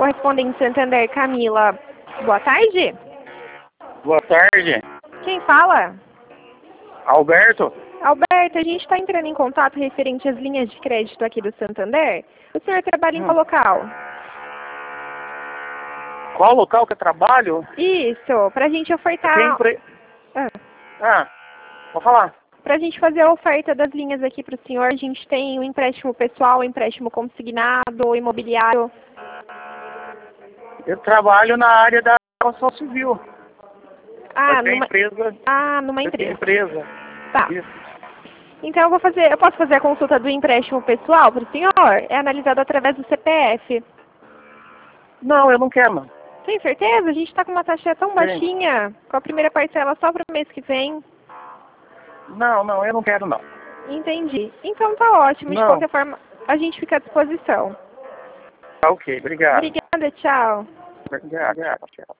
Correspondente Santander, Camila. Boa tarde. Boa tarde. Quem fala? Alberto? Alberto, a gente está entrando em contato referente às linhas de crédito aqui do Santander. O senhor trabalha em qual local? Qual local que eu trabalho? Isso, para a gente ofertar... Vou falar. Para a gente fazer a oferta das linhas aqui para o senhor, a gente tem o empréstimo pessoal, o empréstimo consignado, o imobiliário. Eu trabalho na área da construção civil. Numa empresa. Numa empresa. Empresa. Tá. Isso. Então eu posso fazer a consulta do empréstimo pessoal para o senhor? É analisado através do CPF. Não, eu não quero, não. Tem certeza? A gente está com uma taxa tão baixinha, com a primeira parcela só para o mês que vem. Não, eu não quero, não. Entendi. Então tá ótimo. De qualquer forma, a gente fica à disposição. Tá ok, obrigado. Obrigada, tchau. Obrigado, tchau.